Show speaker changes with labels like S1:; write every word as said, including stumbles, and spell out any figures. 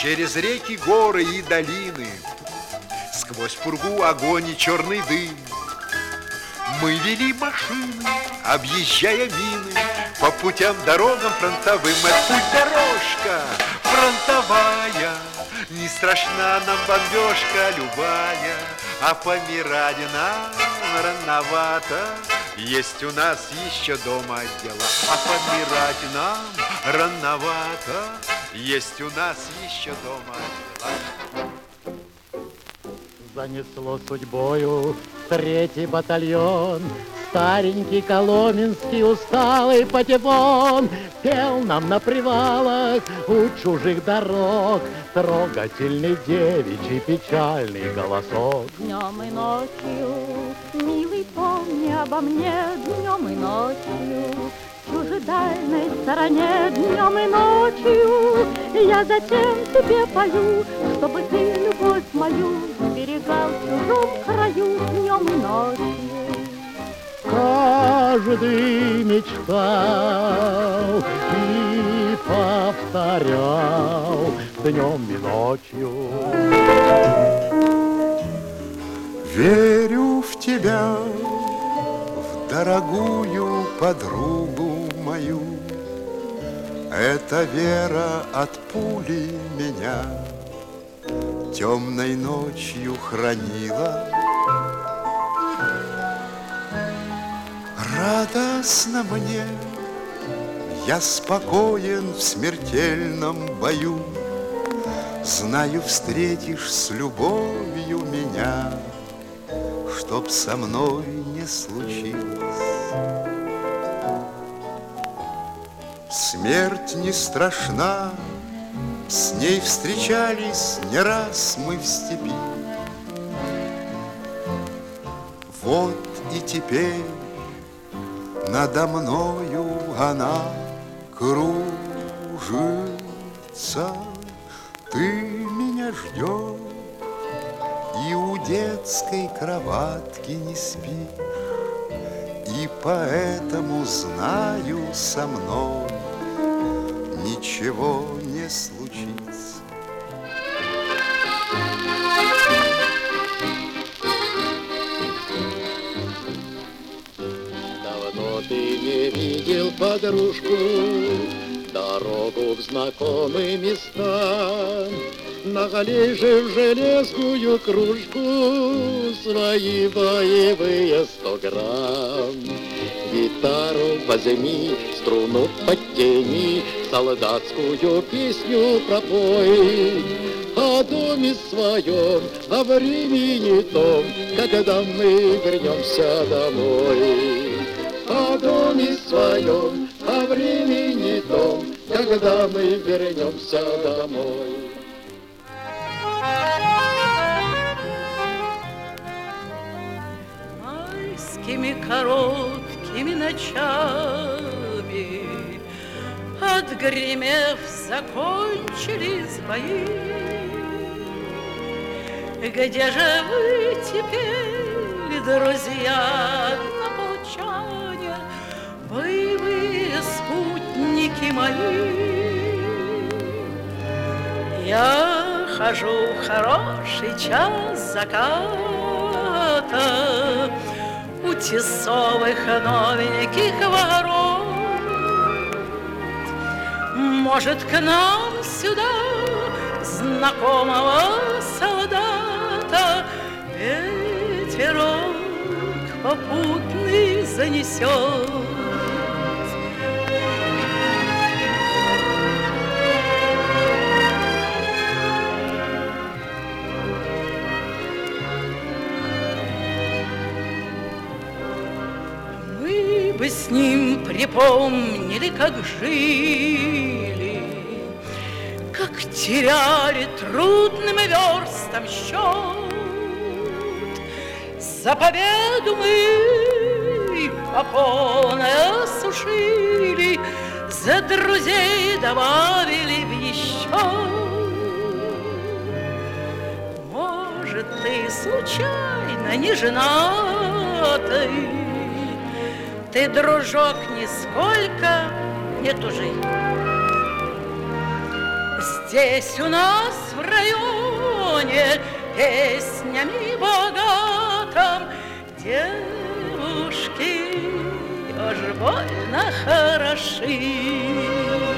S1: через реки, горы и долины, сквозь пургу, огонь и черный дым. Мы вели машины, объезжая мины, по путям, дорогам фронтовым. Это путь дорожка фронтовая, не страшна нам бомбежка любая, а помирать нам рановато. Есть у нас еще дома дела, а помирать нам рановато. Есть у нас еще дома дела.
S2: Занесло судьбою третий батальон, старенький коломенский усталый патефон пел нам на привалах у чужих дорог трогательный девичий печальный голосок.
S3: Днем и ночью, милый, помни обо мне, днем и ночью, в чужедальной стороне, днем и ночью я затем тебе пою, чтобы ты любовь мою берегал в чужом краю днем и ночью.
S2: Каждый мечтал и повторял днем и ночью.
S1: Верю в тебя, в дорогую подругу мою. Эта вера от пули меня темной ночью хранила. Радостно мне, я спокоен в смертельном бою. Знаю, встретишь с любовью меня, чтоб со мной не случилось. Смерть не страшна, с ней встречались не раз мы в степи. Вот и теперь надо мною она кружится. Ты меня ждешь и у детской кроватки не спишь, и поэтому знаю, со мной ничего не случится.
S2: Давно ты не видел подружку, дорогу в знакомые места. Налей же в железную кружку свои боевые сто грамм. Гитару возьми, струну подтяни, солдатскую песню пропой. О доме своем, о времени том, когда мы вернемся домой. О доме своем, о времени том, когда мы вернемся домой.
S3: Майскими короткими ночами, отгремев, закончились бои. Где же вы теперь, друзья, однополчане, боевые спутники мои? Я хожу в хороший час заката у тесовых новеньких ворот. Может, к нам сюда знакомого солдата ветерок попутный занесет. Мы бы с ним припомнили, как жили, как теряли трудным верстом счет. За победу мы попоны осушили, за друзей добавили в еще. Может, ты случайно не женатый, ты, дружок, нисколько не тужи.
S4: Здесь у нас в районе песнями богатым девушки уж больно хороши.